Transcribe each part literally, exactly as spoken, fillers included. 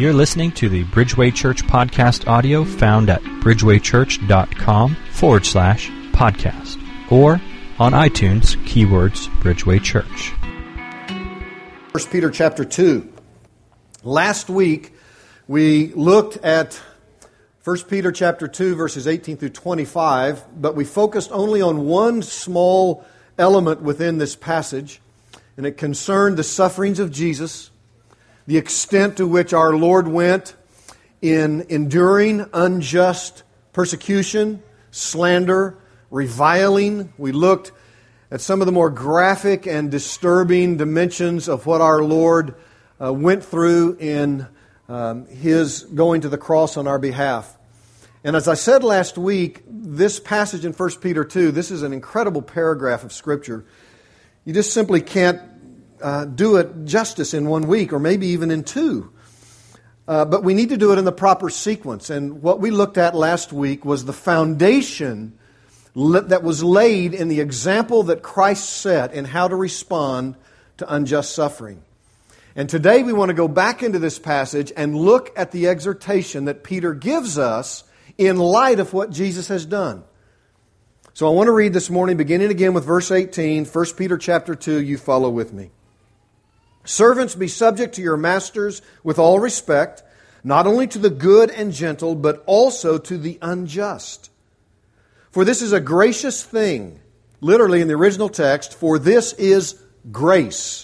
You're listening to the Bridgeway Church podcast audio found at bridgewaychurch.com forward slash podcast or on iTunes, keywords Bridgeway Church. First Peter chapter two. Last week we looked at First Peter chapter two verses eighteen through twenty-five, but we focused only on one small element within this passage, and it concerned the sufferings of Jesus, the extent to which our Lord went in enduring unjust persecution, slander, reviling. We looked at some of the more graphic and disturbing dimensions of what our Lord uh, went through in um, His going to the cross on our behalf. And as I said last week, this passage in First Peter two, this is an incredible paragraph of Scripture. You just simply can't uh, do it justice in one week or maybe even in two. Uh, but we need to do it in the proper sequence. And what we looked at last week was the foundation that was laid in the example that Christ set in how to respond to unjust suffering. And today we want to go back into this passage and look at the exhortation that Peter gives us in light of what Jesus has done. So I want to read this morning, beginning again with verse eighteen, First Peter chapter two. You follow with me. Servants, be subject to your masters with all respect, not only to the good and gentle, but also to the unjust. For this is a gracious thing. Literally in the original text, for this is grace.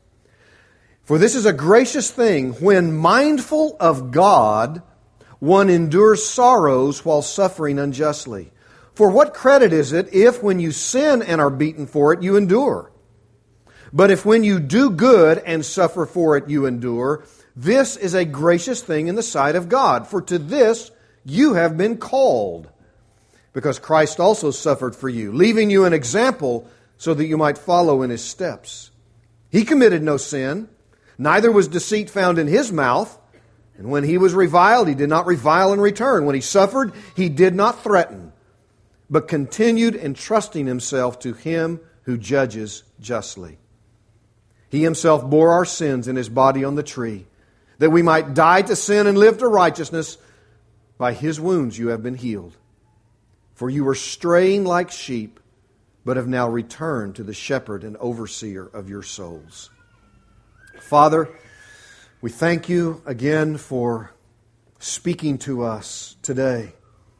For this is a gracious thing when mindful of God, one endures sorrows while suffering unjustly. For what credit is it if when you sin and are beaten for it, you endure? But if when you do good and suffer for it, you endure, this is a gracious thing in the sight of God. For to this you have been called, because Christ also suffered for you, leaving you an example so that you might follow in His steps. He committed no sin, neither was deceit found in His mouth. And when He was reviled, He did not revile in return. When He suffered, He did not threaten, but continued entrusting Himself to Him who judges justly. He Himself bore our sins in His body on the tree, that we might die to sin and live to righteousness. By His wounds you have been healed. For you were straying like sheep, but have now returned to the shepherd and overseer of your souls. Father, we thank You again for speaking to us today.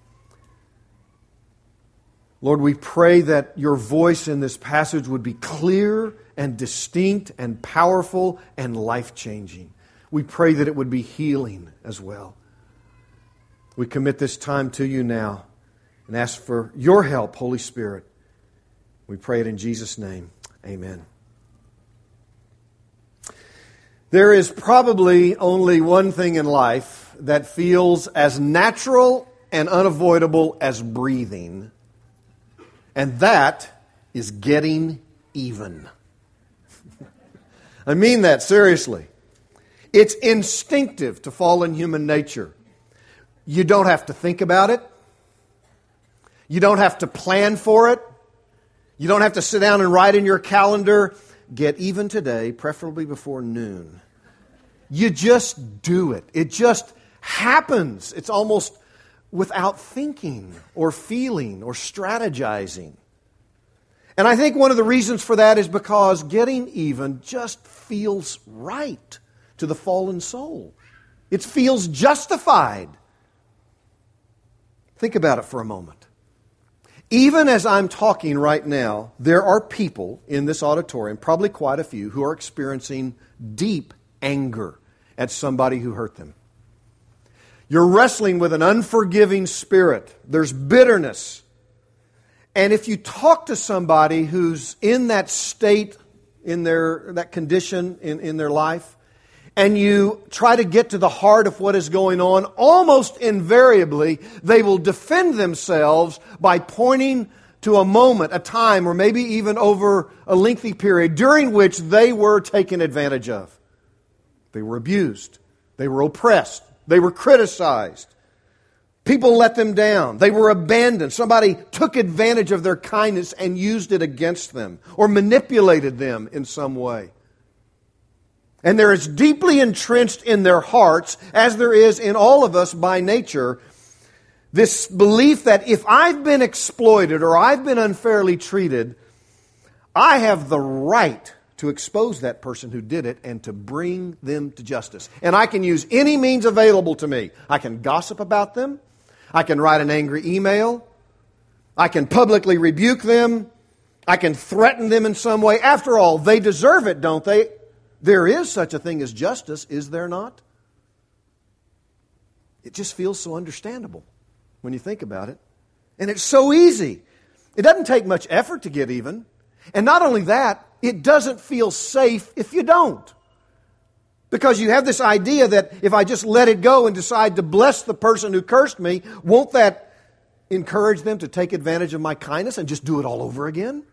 Lord, we pray that Your voice in this passage would be clear and distinct and powerful and life-changing. We pray that it would be healing as well. We commit this time to You now and ask for Your help, Holy Spirit. We pray it in Jesus' name. Amen. There is probably only one thing in life that feels as natural and unavoidable as breathing, and that is getting even. I mean that seriously. It's instinctive to fallen human nature. You don't have to think about it. You don't have to plan for it. You don't have to sit down and write in your calendar, get even today, preferably before noon. You just do it. It just happens. It's almost without thinking or feeling or strategizing. And I think one of the reasons for that is because getting even just feels right to the fallen soul. It feels justified. Think about it for a moment. Even as I'm talking right now, there are people in this auditorium, probably quite a few, who are experiencing deep anger at somebody who hurt them. You're wrestling with an unforgiving spirit. There's bitterness. And if you talk to somebody who's in that state, in their that condition in, in their life, and you try to get to the heart of what is going on, almost invariably, they will defend themselves by pointing to a moment, a time, or maybe even over a lengthy period during which they were taken advantage of. They were abused. They were oppressed. They were criticized. People let them down. They were abandoned. Somebody took advantage of their kindness and used it against them or manipulated them in some way. And they're as deeply entrenched in their hearts as there is in all of us by nature, this belief that if I've been exploited or I've been unfairly treated, I have the right to expose that person who did it and to bring them to justice. And I can use any means available to me. I can gossip about them. I can write an angry email. I can publicly rebuke them. I can threaten them in some way. After all, they deserve it, don't they? There is such a thing as justice, is there not? It just feels so understandable when you think about it. And it's so easy. It doesn't take much effort to get even. And not only that, it doesn't feel safe if you don't. Because you have this idea that if I just let it go and decide to bless the person who cursed me, won't that encourage them to take advantage of my kindness and just do it all over again?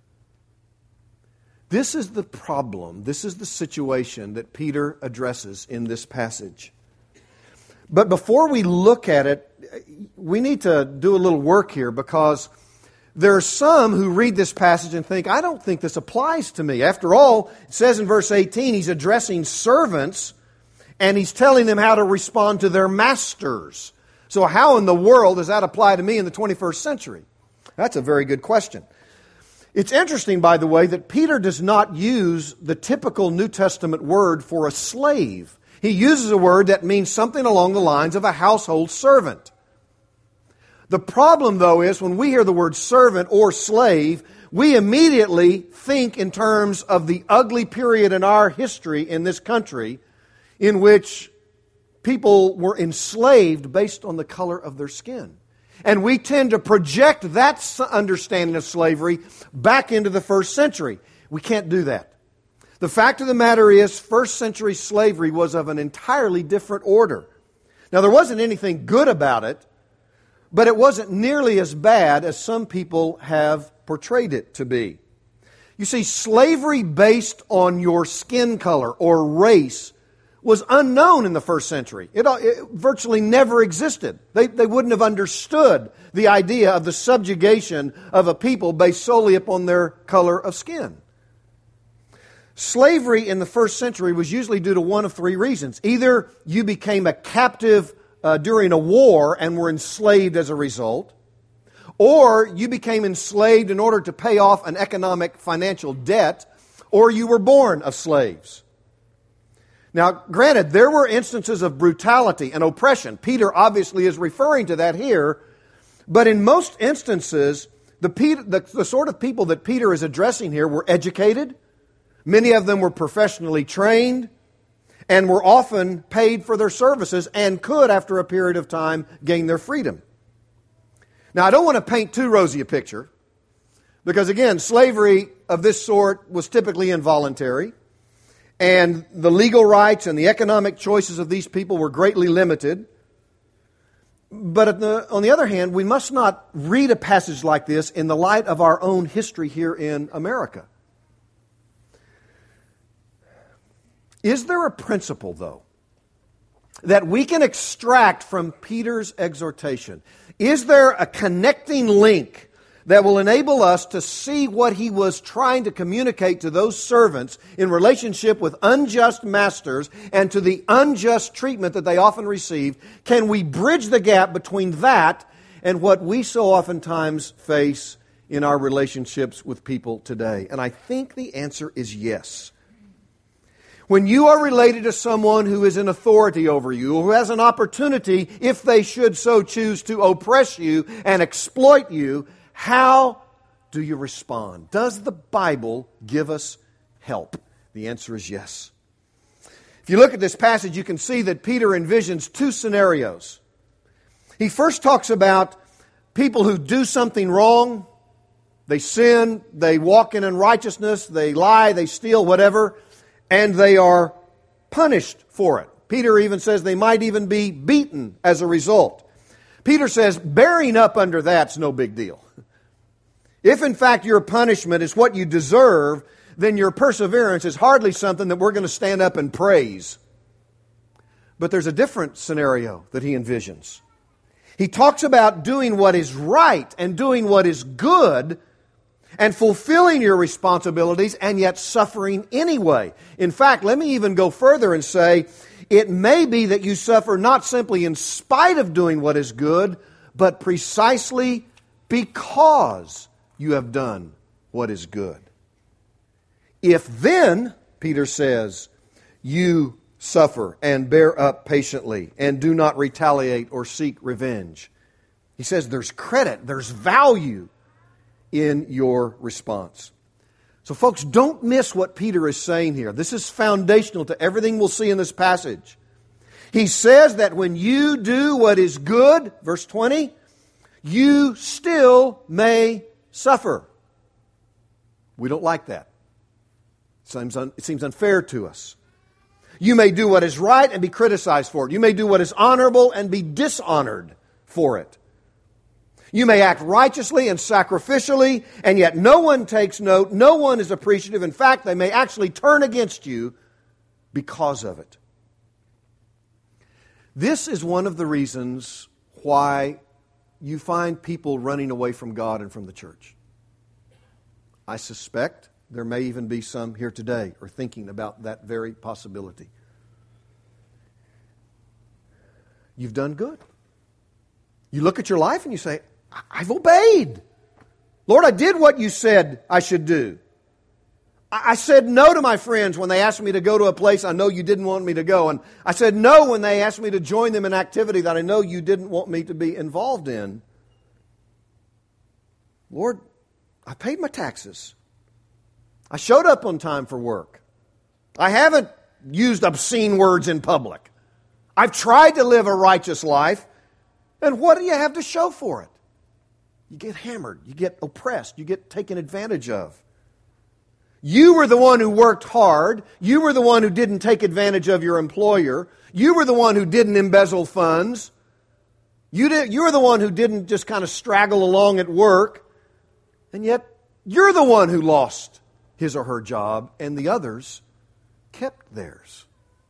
This is the problem. This is the situation that Peter addresses in this passage. But before we look at it, we need to do a little work here, because there are some who read this passage and think, I don't think this applies to me. After all, it says in verse eighteen, he's addressing servants and he's telling them how to respond to their masters. So how in the world does that apply to me in the twenty-first century? That's a very good question. It's interesting, by the way, that Peter does not use the typical New Testament word for a slave. He uses a word that means something along the lines of a household servant. The problem, though, is when we hear the word servant or slave, we immediately think in terms of the ugly period in our history in this country in which people were enslaved based on the color of their skin. And we tend to project that understanding of slavery back into the first century. We can't do that. The fact of the matter is, first century slavery was of an entirely different order. Now, there wasn't anything good about it, but it wasn't nearly as bad as some people have portrayed it to be. You see, slavery based on your skin color or race was unknown in the first century. It, it virtually never existed. They, they wouldn't have understood the idea of the subjugation of a people based solely upon their color of skin. Slavery in the first century was usually due to one of three reasons. Either you became a captive uh, during a war and were enslaved as a result, or you became enslaved in order to pay off an economic financial debt, or you were born of slaves. Now, granted, there were instances of brutality and oppression. Peter obviously is referring to that here. But in most instances, the, Peter, the, the sort of people that Peter is addressing here were educated. Many of them were professionally trained and were often paid for their services and could, after a period of time, gain their freedom. Now, I don't want to paint too rosy a picture because, again, slavery of this sort was typically involuntary. And the legal rights and the economic choices of these people were greatly limited. But the, on the other hand, we must not read a passage like this in the light of our own history here in America. Is there a principle, though, that we can extract from Peter's exhortation? Is there a connecting link that will enable us to see what he was trying to communicate to those servants in relationship with unjust masters and to the unjust treatment that they often received? Can we bridge the gap between that and what we so oftentimes face in our relationships with people today? And I think the answer is yes. When you are related to someone who is in authority over you, who has an opportunity, if they should so choose, to oppress you and exploit you, how do you respond? Does the Bible give us help? The answer is yes. If you look at this passage, you can see that Peter envisions two scenarios. He first talks about people who do something wrong. They sin, they walk in unrighteousness, they lie, they steal, whatever, and they are punished for it. Peter even says they might even be beaten as a result. Peter says bearing up under that's no big deal. If in fact your punishment is what you deserve, then your perseverance is hardly something that we're going to stand up and praise. But there's a different scenario that he envisions. He talks about doing what is right and doing what is good, and fulfilling your responsibilities and yet suffering anyway. In fact, let me even go further and say, it may be that you suffer not simply in spite of doing what is good, but precisely because you have done what is good. If then, Peter says, you suffer and bear up patiently and do not retaliate or seek revenge, he says there's credit, there's value in your response. So folks, don't miss what Peter is saying here. This is foundational to everything we'll see in this passage. He says that when you do what is good, verse twenty, you still may suffer. We don't like that. It seems, un- it seems unfair to us. You may do what is right and be criticized for it. You may do what is honorable and be dishonored for it. You may act righteously and sacrificially, and yet no one takes note, no one is appreciative. In fact, they may actually turn against you because of it. This is one of the reasons why you find people running away from God and from the church. I suspect there may even be some here today or thinking about that very possibility. You've done good. You look at your life and you say, I've obeyed. Lord, I did what you said I should do. I said no to my friends when they asked me to go to a place I know you didn't want me to go. And I said no when they asked me to join them in activity that I know you didn't want me to be involved in. Lord, I paid my taxes. I showed up on time for work. I haven't used obscene words in public. I've tried to live a righteous life. And what do you have to show for it? You get hammered. You get oppressed. You get taken advantage of. You were the one who worked hard. You were the one who didn't take advantage of your employer. You were the one who didn't embezzle funds. You, did, you were the one who didn't just kind of straggle along at work. And yet, you're the one who lost his or her job, and the others kept theirs.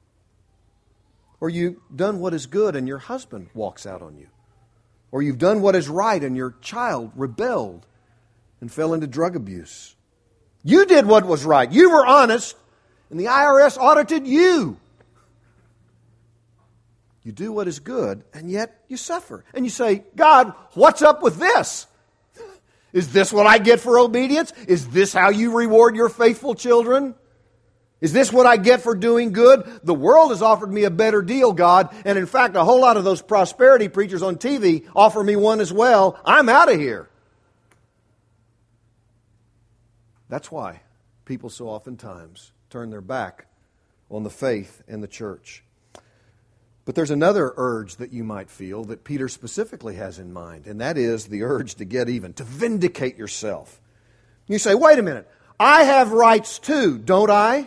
Or you've done what is good, and your husband walks out on you. Or you've done what is right, and your child rebelled and fell into drug abuse. You did what was right. You were honest, and the I R S audited you. You do what is good, and yet you suffer. And you say, God, what's up with this? Is this what I get for obedience? Is this how you reward your faithful children? Is this what I get for doing good? The world has offered me a better deal, God. And in fact, a whole lot of those prosperity preachers on T V offer me one as well. I'm out of here. That's why people so oftentimes turn their back on the faith and the church. But there's another urge that you might feel that Peter specifically has in mind, and that is the urge to get even, to vindicate yourself. You say, wait a minute, I have rights too, don't I?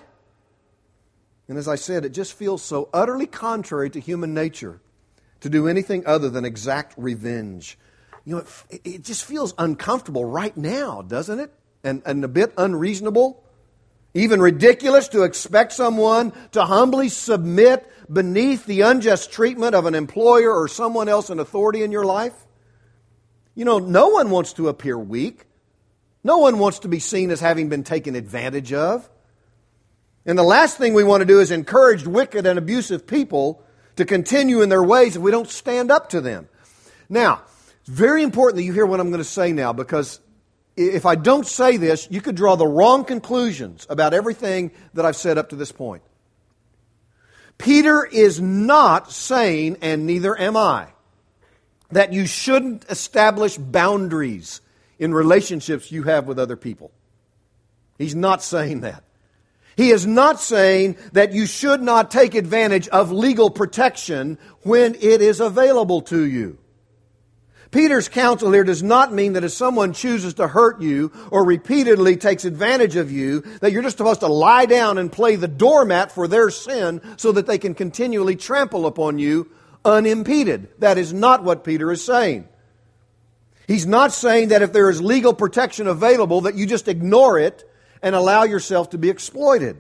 And as I said, it just feels so utterly contrary to human nature to do anything other than exact revenge. You know, it, it just feels uncomfortable right now, doesn't it? And, and a bit unreasonable, even ridiculous to expect someone to humbly submit beneath the unjust treatment of an employer or someone else in authority in your life. You know, no one wants to appear weak. No one wants to be seen as having been taken advantage of. And the last thing we want to do is encourage wicked and abusive people to continue in their ways if we don't stand up to them. Now, it's very important that you hear what I'm going to say now, because if I don't say this, you could draw the wrong conclusions about everything that I've said up to this point. Peter is not saying, and neither am I, that you shouldn't establish boundaries in relationships you have with other people. He's not saying that. He is not saying that you should not take advantage of legal protection when it is available to you. Peter's counsel here does not mean that if someone chooses to hurt you or repeatedly takes advantage of you, that you're just supposed to lie down and play the doormat for their sin so that they can continually trample upon you unimpeded. That is not what Peter is saying. He's not saying that if there is legal protection available, that you just ignore it and allow yourself to be exploited.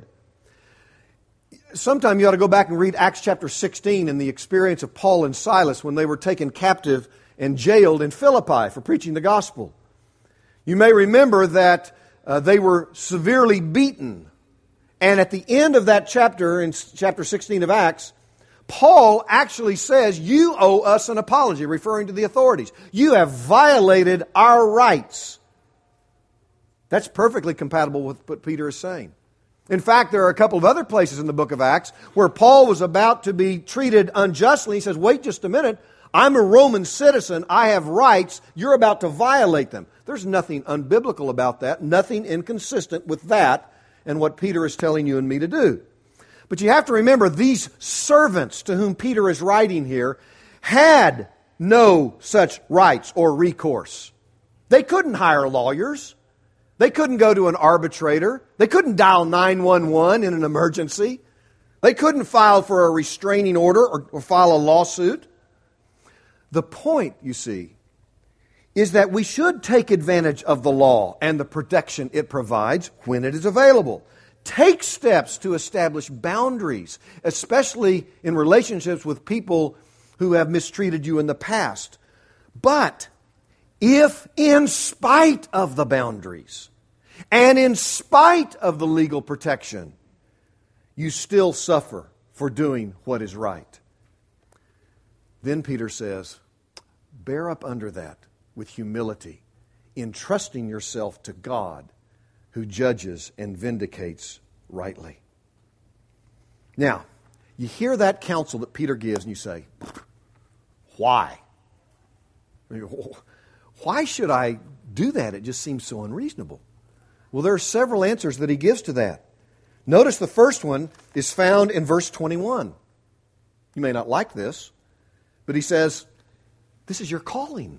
Sometime you ought to go back and read Acts chapter sixteen and the experience of Paul and Silas when they were taken captive and jailed in Philippi for preaching the gospel. You may remember that uh, they were severely beaten. And at the end of that chapter, in chapter sixteen of Acts, Paul actually says, you owe us an apology, referring to the authorities. You have violated our rights. That's perfectly compatible with what Peter is saying. In fact, there are a couple of other places in the book of Acts where Paul was about to be treated unjustly. He says, wait just a minute. I'm a Roman citizen. I have rights. You're about to violate them. There's nothing unbiblical about that, nothing inconsistent with that and what Peter is telling you and me to do. But you have to remember, these servants to whom Peter is writing here had no such rights or recourse. They couldn't hire lawyers. They couldn't go to an arbitrator. They couldn't dial nine one one in an emergency. They couldn't file for a restraining order or, or file a lawsuit. The point, you see, is that we should take advantage of the law and the protection it provides when it is available. Take steps to establish boundaries, especially in relationships with people who have mistreated you in the past. But if in spite of the boundaries and in spite of the legal protection, you still suffer for doing what is right, then Peter says, bear up under that with humility, entrusting yourself to God who judges and vindicates rightly. Now, you hear that counsel that Peter gives and you say, why? Why should I do that? It just seems so unreasonable. Well, there are several answers that he gives to that. Notice the first one is found in verse twenty-one. You may not like this, but he says, this is your calling.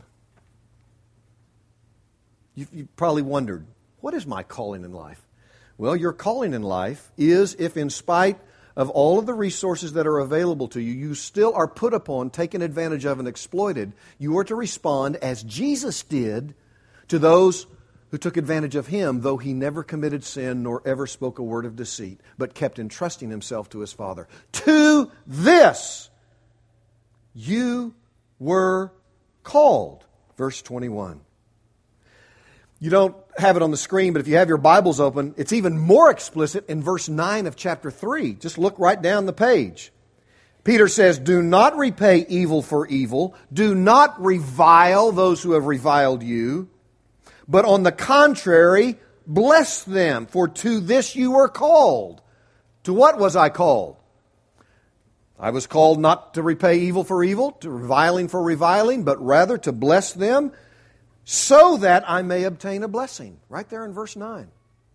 You've, you've probably wondered, what is my calling in life? Well, your calling in life is if in spite of all of the resources that are available to you, you still are put upon, taken advantage of, and exploited, you are to respond as Jesus did to those who took advantage of Him, though He never committed sin nor ever spoke a word of deceit, but kept entrusting Himself to His Father. To this you were called. Verse twenty-one. You don't have it on the screen, but if you have your Bibles open, it's even more explicit in verse nine of chapter three. Just look right down the page. Peter says, do not repay evil for evil. Do not revile those who have reviled you. But on the contrary, bless them, for to this you were called. To what was I called? I was called not to repay evil for evil, to reviling for reviling, but rather to bless them, so that I may obtain a blessing. Right there in verse nine.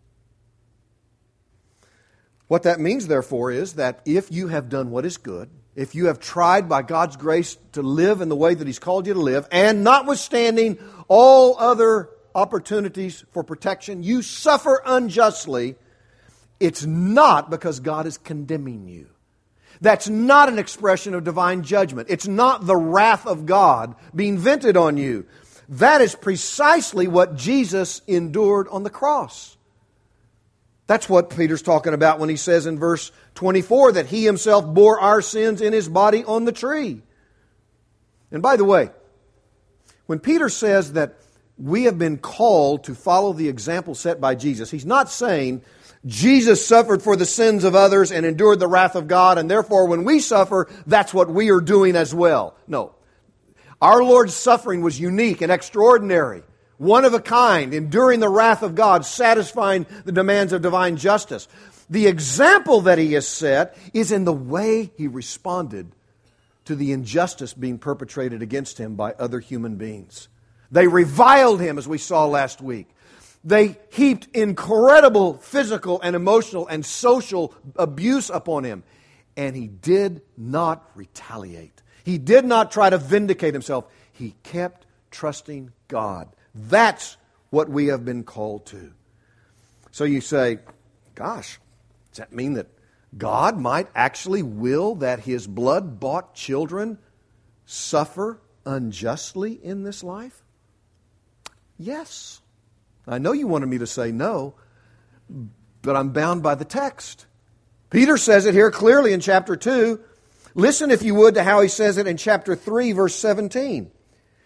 What that means, therefore, is that if you have done what is good, if you have tried by God's grace to live in the way that He's called you to live, and notwithstanding all other opportunities for protection, you suffer unjustly, it's not because God is condemning you. That's not an expression of divine judgment. It's not the wrath of God being vented on you. That is precisely what Jesus endured on the cross. That's what Peter's talking about when he says in verse twenty-four that He Himself bore our sins in His body on the tree. And by the way, when Peter says that we have been called to follow the example set by Jesus, he's not saying Jesus suffered for the sins of others and endured the wrath of God, and therefore when we suffer, that's what we are doing as well. No. Our Lord's suffering was unique and extraordinary, one of a kind, enduring the wrath of God, satisfying the demands of divine justice. The example that He has set is in the way He responded to the injustice being perpetrated against Him by other human beings. They reviled Him, as we saw last week. They heaped incredible physical and emotional and social abuse upon Him. And He did not retaliate. He did not try to vindicate Himself. He kept trusting God. That's what we have been called to. So you say, gosh, does that mean that God might actually will that His blood-bought children suffer unjustly in this life? Yes. I know you wanted me to say no, but I'm bound by the text. Peter says it here clearly in chapter two. Listen, if you would, to how he says it in chapter three, verse seventeen.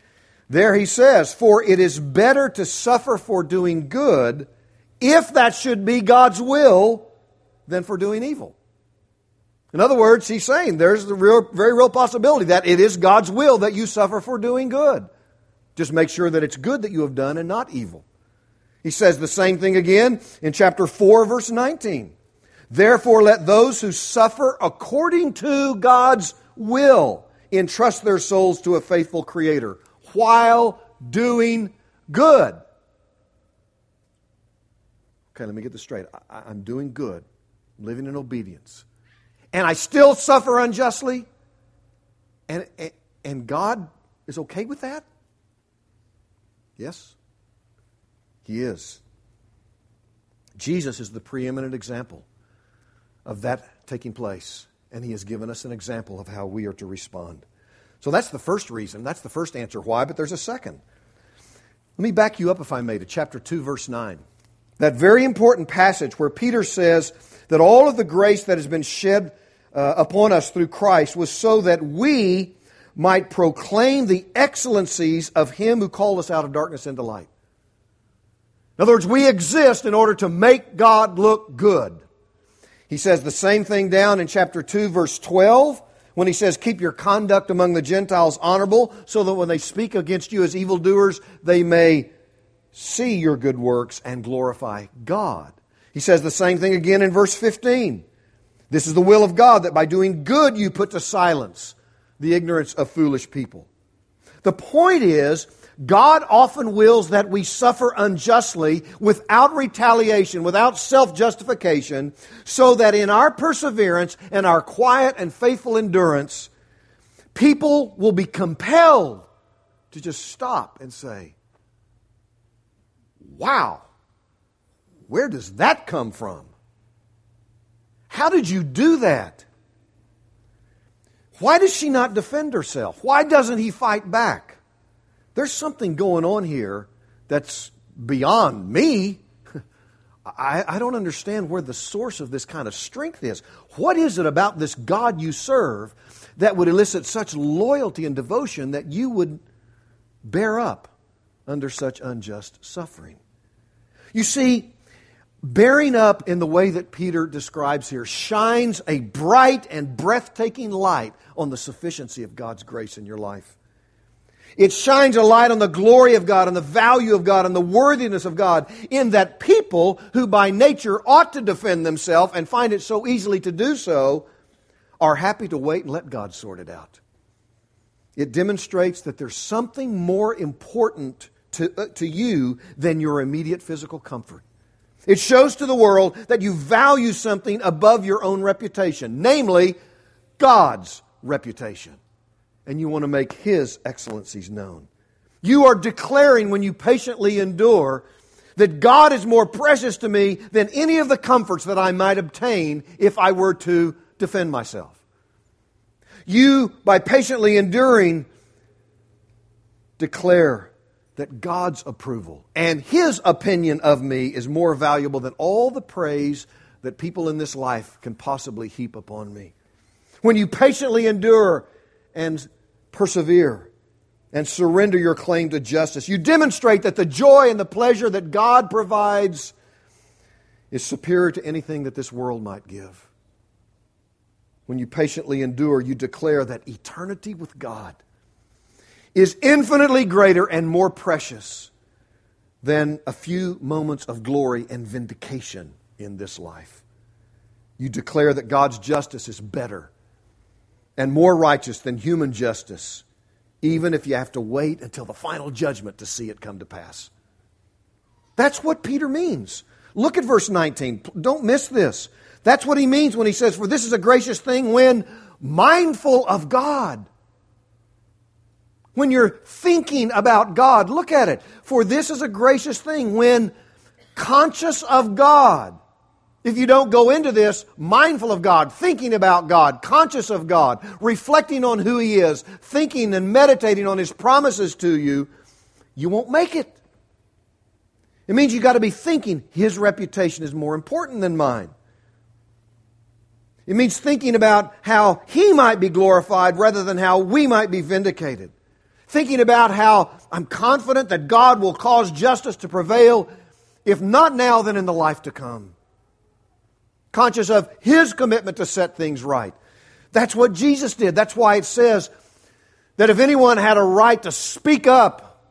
There he says, for it is better to suffer for doing good, if that should be God's will, than for doing evil. In other words, he's saying there's the real, very real possibility that it is God's will that you suffer for doing good. Just make sure that it's good that you have done and not evil. He says the same thing again in chapter four, verse nineteen. Therefore, let those who suffer according to God's will entrust their souls to a faithful Creator while doing good. Okay, let me get this straight. I, I'm doing good, living in obedience, and I still suffer unjustly, and, and God is okay with that? Yes, He is. Jesus is the preeminent example of that taking place, and He has given us an example of how we are to respond. So that's the first reason. That's the first answer why, but there's a second. Let me back you up, if I may, to chapter two, verse nine. That very important passage where Peter says that all of the grace that has been shed uh, upon us through Christ was so that we might proclaim the excellencies of Him who called us out of darkness into light. In other words, we exist in order to make God look good. He says the same thing down in chapter two, verse twelve, when he says, keep your conduct among the Gentiles honorable, so that when they speak against you as evildoers, they may see your good works and glorify God. He says the same thing again in verse fifteen. This is the will of God, that by doing good you put to silence the ignorance of foolish people. The point is, God often wills that we suffer unjustly without retaliation, without self-justification, so that in our perseverance and our quiet and faithful endurance, people will be compelled to just stop and say, wow, where does that come from? How did you do that? Why does she not defend herself? Why doesn't he fight back? There's something going on here that's beyond me. I, I don't understand where the source of this kind of strength is. What is it about this God you serve that would elicit such loyalty and devotion that you would bear up under such unjust suffering? You see, bearing up in the way that Peter describes here shines a bright and breathtaking light on the sufficiency of God's grace in your life. It shines a light on the glory of God and the value of God and the worthiness of God, in that people who by nature ought to defend themselves and find it so easily to do so are happy to wait and let God sort it out. It demonstrates that there's something more important to, uh, to you than your immediate physical comfort. It shows to the world that you value something above your own reputation, namely God's reputation. And you want to make His excellencies known. You are declaring, when you patiently endure, that God is more precious to me than any of the comforts that I might obtain if I were to defend myself. You, by patiently enduring, declare that God's approval and His opinion of me is more valuable than all the praise that people in this life can possibly heap upon me. When you patiently endure and persevere and surrender your claim to justice, you demonstrate that the joy and the pleasure that God provides is superior to anything that this world might give. When you patiently endure, you declare that eternity with God is infinitely greater and more precious than a few moments of glory and vindication in this life. You declare that God's justice is better and more righteous than human justice, even if you have to wait until the final judgment to see it come to pass. That's what Peter means. Look at verse nineteen. Don't miss this. That's what he means when he says, for this is a gracious thing when mindful of God. When you're thinking about God, look at it. For this is a gracious thing when conscious of God. If you don't go into this mindful of God, thinking about God, conscious of God, reflecting on who He is, thinking and meditating on His promises to you, you won't make it. It means you've got to be thinking His reputation is more important than mine. It means thinking about how He might be glorified rather than how we might be vindicated. thinking about how I'm confident that God will cause justice to prevail, if not now, then in the life to come. Conscious of His commitment to set things right. That's what Jesus did. That's why it says that if anyone had a right to speak up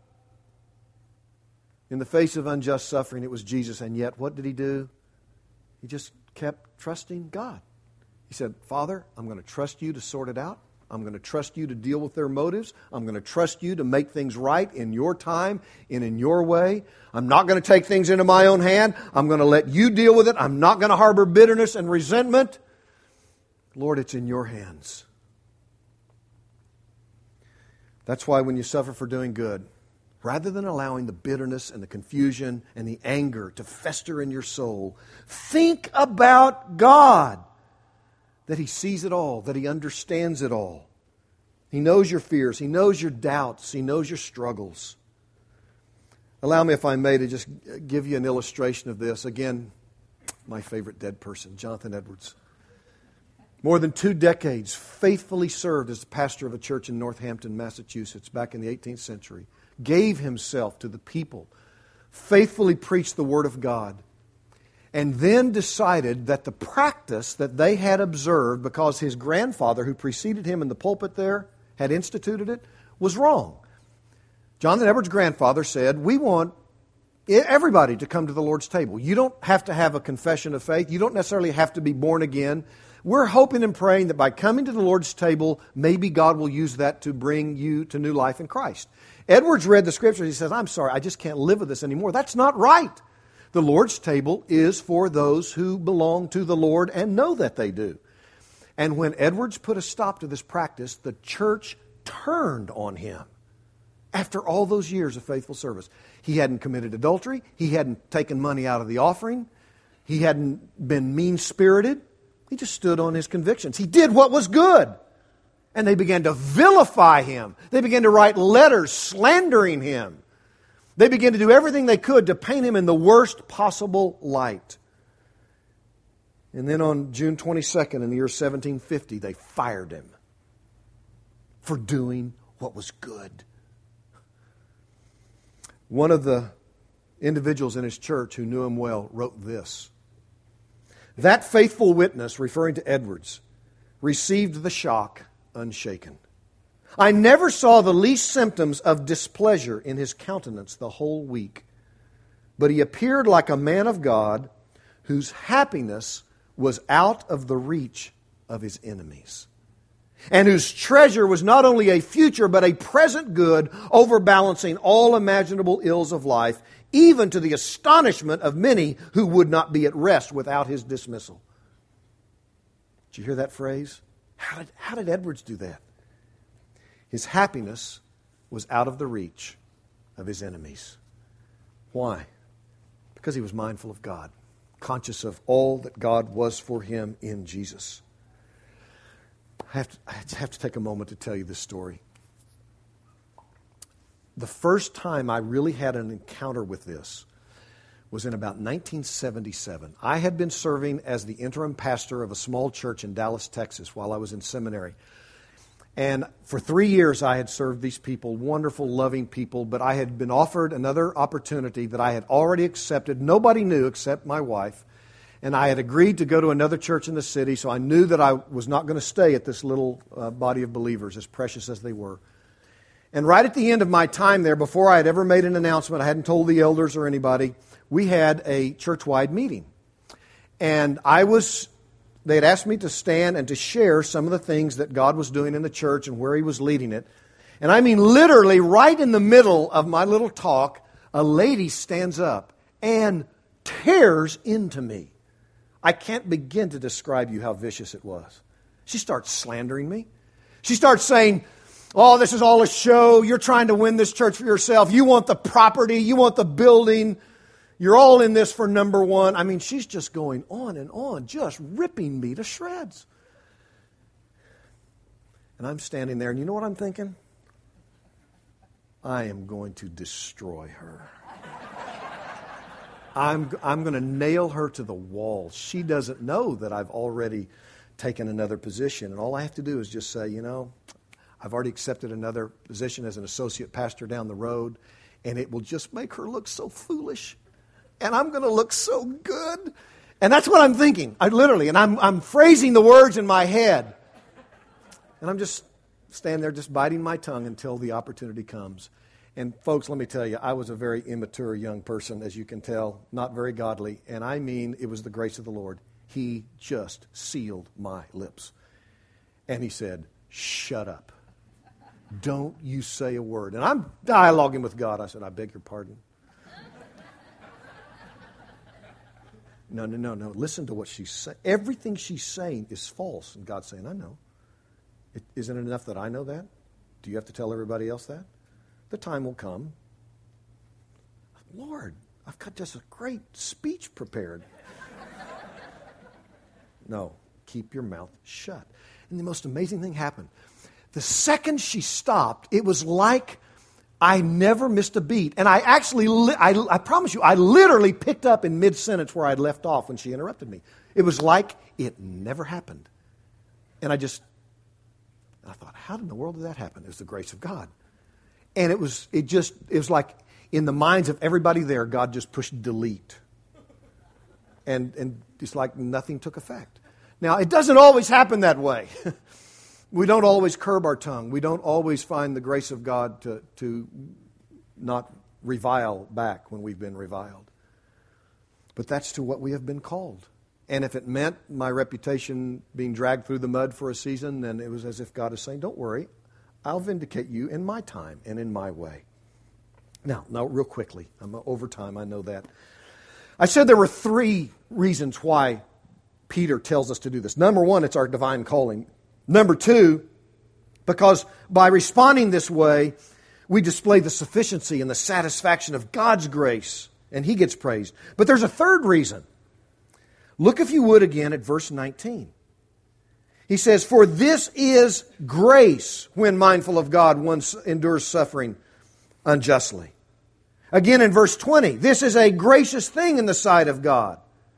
in the face of unjust suffering, it was Jesus. And yet, what did He do? He just kept trusting God. He said, Father, I'm going to trust You to sort it out. I'm going to trust You to deal with their motives. I'm going to trust You to make things right in Your time and in Your way. I'm not going to take things into my own hand. I'm going to let You deal with it. I'm not going to harbor bitterness and resentment. Lord, it's in Your hands. That's why when you suffer for doing good, rather than allowing the bitterness and the confusion and the anger to fester in your soul, think about God. That He sees it all, that He understands it all. He knows your fears, He knows your doubts, He knows your struggles. Allow me, if I may, to just give you an illustration of this. Again, my favorite dead person, Jonathan Edwards. More than two decades, faithfully served as the pastor of a church in Northampton, Massachusetts, back in the eighteenth century. Gave himself to the people, faithfully preached the Word of God, and then decided that the practice that they had observed, because his grandfather, who preceded him in the pulpit there, had instituted it, was wrong. Jonathan Edwards' grandfather said, we want everybody to come to the Lord's table. You don't have to have a confession of faith. You don't necessarily have to be born again. We're hoping and praying that by coming to the Lord's table, maybe God will use that to bring you to new life in Christ. Edwards read the Scriptures. He says, I'm sorry, I just can't live with this anymore. That's not right. The Lord's table is for those who belong to the Lord and know that they do. And when Edwards put a stop to this practice, the church turned on him after all those years of faithful service. He hadn't committed adultery. He hadn't taken money out of the offering. He hadn't been mean-spirited. He just stood on his convictions. He did what was good. And they began to vilify him. They began to write letters slandering him. They began to do everything they could to paint him in the worst possible light. And then on June twenty-second in the year seventeen fifty, they fired him for doing what was good. One of the individuals in his church who knew him well wrote this. That faithful witness, referring to Edwards, received the shock unshaken. I never saw the least symptoms of displeasure in his countenance the whole week, but he appeared like a man of God whose happiness was out of the reach of his enemies, and whose treasure was not only a future but a present good, overbalancing all imaginable ills of life, even to the astonishment of many who would not be at rest without his dismissal. Did you hear that phrase? How did, how did Edwards do that? His happiness was out of the reach of his enemies. Why? Because he was mindful of God, conscious of all that God was for him in Jesus. I have to, I have to take a moment to tell you this story. The first time I really had an encounter with this was in about nineteen seventy-seven. I had been serving as the interim pastor of a small church in Dallas, Texas, while I was in seminary. And for three years I had served these people, wonderful, loving people, but I had been offered another opportunity that I had already accepted. Nobody knew except my wife. And I had agreed to go to another church in the city, so I knew that I was not going to stay at this little uh, body of believers, as precious as they were. And right at the end of my time there, before I had ever made an announcement, I hadn't told the elders or anybody, we had a church-wide meeting. And I was, they had asked me to stand and to share some of the things that God was doing in the church and where He was leading it. And I mean literally right in the middle of my little talk, a lady stands up and tears into me. I can't begin to describe you how vicious it was. She starts slandering me. She starts saying, oh, this is all a show. You're trying to win this church for yourself. You want the property. You want the building. You're all in this for number one. I mean, she's just going on and on, just ripping me to shreds. And I'm standing there, and you know what I'm thinking? I am going to destroy her. I'm, I'm going to nail her to the wall. She doesn't know that I've already taken another position. And all I have to do is just say, you know, I've already accepted another position as an associate pastor down the road, and it will just make her look so foolish. And I'm going to look so good. And that's what I'm thinking. I literally, and I'm I'm phrasing the words in my head. And I'm just standing there just biting my tongue until the opportunity comes. And folks, let me tell you, I was a very immature young person, as you can tell, not very godly. And I mean, it was the grace of the Lord. He just sealed my lips. And he said, shut up. Don't you say a word. And I'm dialoguing with God. I said, I beg your pardon. No, no, no, no. Listen to what she's saying. Everything she's saying is false. And God's saying, I know. It, isn't it enough that I know that? Do you have to tell everybody else that? The time will come. Lord, I've got just a great speech prepared. No, keep your mouth shut. And the most amazing thing happened. The second she stopped, it was like I never missed a beat. And I actually, li- I, I promise you, I literally picked up in mid-sentence where I'd left off when she interrupted me. It was like it never happened. And I just, I thought, how in the world did that happen? It was the grace of God. And it was, it just, it was like in the minds of everybody there, God just pushed delete. And, and it's like nothing took effect. Now, it doesn't always happen that way. We don't always curb our tongue. We don't always find the grace of God to, to not revile back when we've been reviled. But that's to what we have been called. And if it meant my reputation being dragged through the mud for a season, then it was as if God is saying, don't worry, I'll vindicate you in my time and in my way. Now, now, real quickly, I'm over time, I know that. I said there were three reasons why Peter tells us to do this. Number one, it's our divine calling. Number two, because by responding this way, we display the sufficiency and the satisfaction of God's grace, and He gets praised. But there's a third reason. Look, if you would, again at verse nineteen. He says, for this is grace when mindful of God one endures suffering unjustly. Again in verse twenty, this is a gracious thing in the sight of God.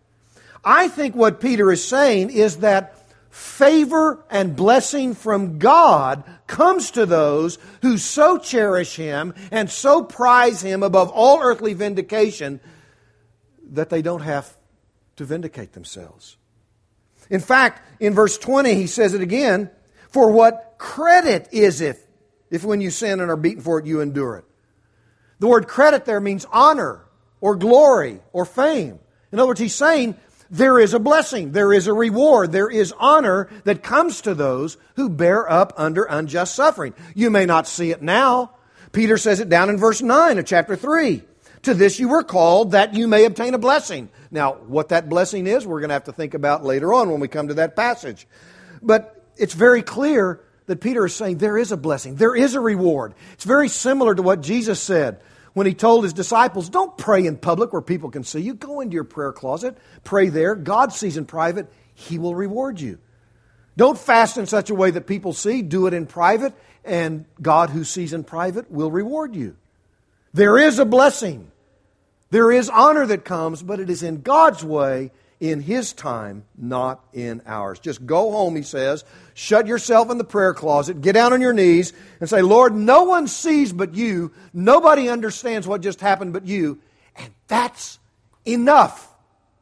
I think what Peter is saying is that favor and blessing from God comes to those who so cherish Him and so prize Him above all earthly vindication that they don't have to vindicate themselves. In fact, in verse twenty, he says it again, for what credit is it if when you sin and are beaten for it, you endure it? The word credit there means honor or glory or fame. In other words, he's saying there is a blessing, there is a reward, there is honor that comes to those who bear up under unjust suffering. You may not see it now. Peter says it down in verse nine of chapter three. To this you were called, that you may obtain a blessing. Now, what that blessing is, we're going to have to think about later on when we come to that passage. But it's very clear that Peter is saying there is a blessing, there is a reward. It's very similar to what Jesus said when He told His disciples, don't pray in public where people can see you. Go into your prayer closet, pray there. God sees in private, He will reward you. Don't fast in such a way that people see. Do it in private, and God who sees in private will reward you. There is a blessing. There is honor that comes, but it is in God's way, in His time, not in ours. Just go home, he says, shut yourself in the prayer closet, get down on your knees and say, Lord, no one sees but You. Nobody understands what just happened but You. And that's enough.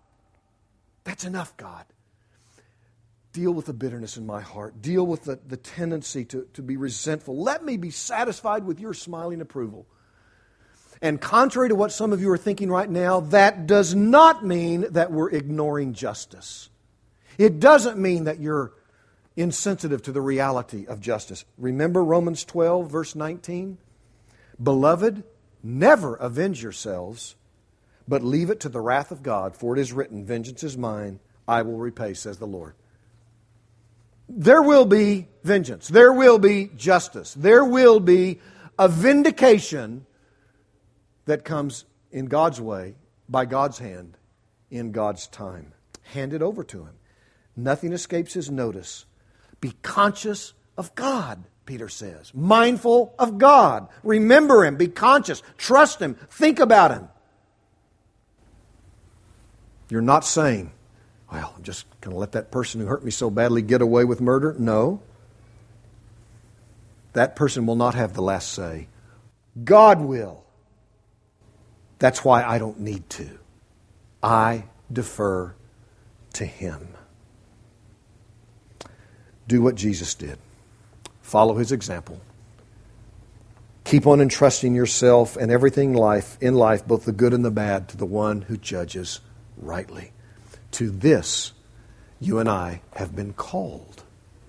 That's enough, God. Deal with the bitterness in my heart. Deal with the, the tendency to, to be resentful. Let me be satisfied with Your smiling approval. And contrary to what some of you are thinking right now, that does not mean that we're ignoring justice. It doesn't mean that you're insensitive to the reality of justice. Remember Romans twelve, verse nineteen? Beloved, never avenge yourselves, but leave it to the wrath of God, for it is written, vengeance is mine, I will repay, says the Lord. There will be vengeance. There will be justice. There will be a vindication that comes in God's way, by God's hand, in God's time. Hand it over to Him. Nothing escapes His notice. Be conscious of God, Peter says. Mindful of God. Remember Him. Be conscious. Trust Him. Think about Him. You're not saying, well, I'm just going to let that person who hurt me so badly get away with murder. No. That person will not have the last say. God will. That's why I don't need to. I defer to Him. Do what Jesus did. Follow His example. Keep on entrusting yourself and everything life in life, both the good and the bad, to the one who judges rightly. To this, you and I have been called.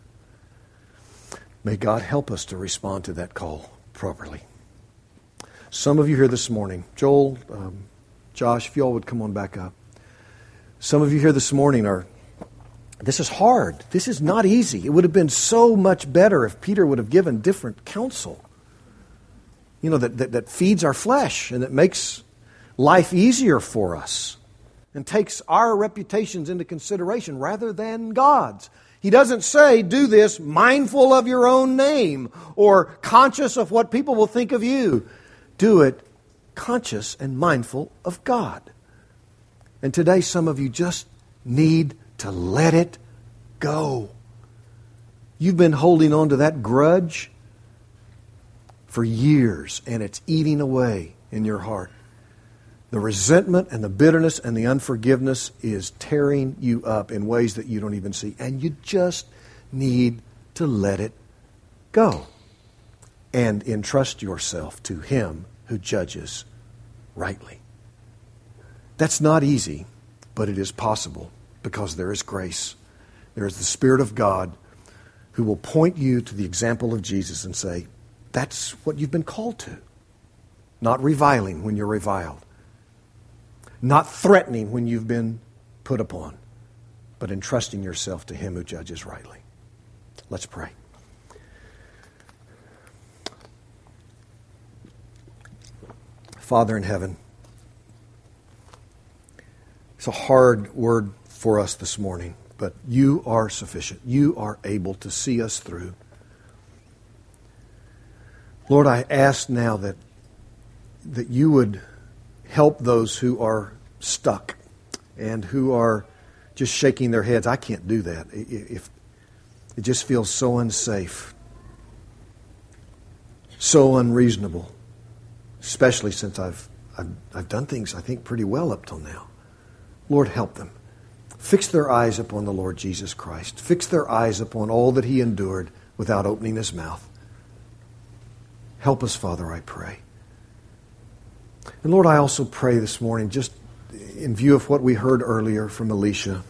May God help us to respond to that call properly. Some of you here this morning, Joel, um, Josh, if you all would come on back up. Some of you here this morning are, this is hard. This is not easy. It would have been so much better if Peter would have given different counsel. You know, that, that, that feeds our flesh and that makes life easier for us and takes our reputations into consideration rather than God's. He doesn't say, do this mindful of your own name or conscious of what people will think of you. Do it conscious and mindful of God. And today some of you just need to let it go. You've been holding on to that grudge for years, and it's eating away in your heart. The resentment and the bitterness and the unforgiveness is tearing you up in ways that you don't even see. And you just need to let it go and entrust yourself to Him who judges rightly. That's not easy, but it is possible because there is grace. There is the Spirit of God who will point you to the example of Jesus and say, that's what you've been called to. Not reviling when you're reviled. Not threatening when you've been put upon, but entrusting yourself to Him who judges rightly. Let's pray. Father in heaven, it's a hard word for us this morning, but You are sufficient. You are able to see us through. Lord, I ask now that, that You would help those who are stuck and who are just shaking their heads. I can't do that. If it just feels so unsafe, so unreasonable, especially since I've, I've I've done things I think pretty well up till now. Lord, help them. Fix their eyes upon the Lord Jesus Christ. Fix their eyes upon all that He endured without opening His mouth. Help us, Father, I pray. And Lord, I also pray this morning, just in view of what we heard earlier from Alicia,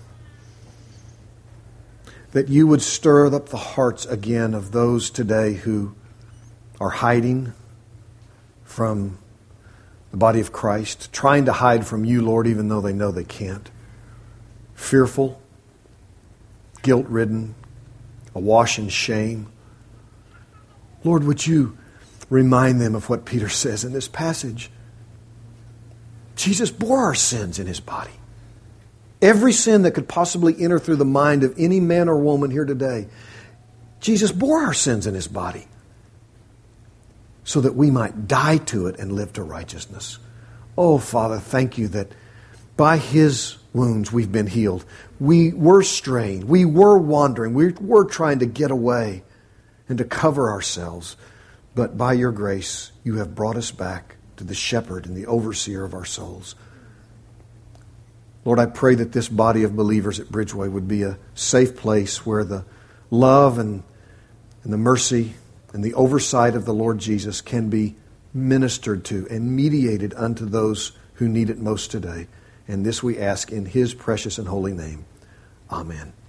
that You would stir up the hearts again of those today who are hiding from the body of Christ, trying to hide from You, Lord, even though they know they can't. Fearful, guilt-ridden, awash in shame. Lord, would You remind them of what Peter says in this passage? Jesus bore our sins in His body. Every sin that could possibly enter through the mind of any man or woman here today, Jesus bore our sins in His body so that we might die to it and live to righteousness. Oh, Father, thank You that by His wounds we've been healed. We were straying. We were wandering. We were trying to get away and to cover ourselves. But by Your grace, You have brought us back to the shepherd and the overseer of our souls. Lord, I pray that this body of believers at Bridgeway would be a safe place where the love and, and the mercy and the oversight of the Lord Jesus can be ministered to and mediated unto those who need it most today. And this we ask in His precious and holy name. Amen.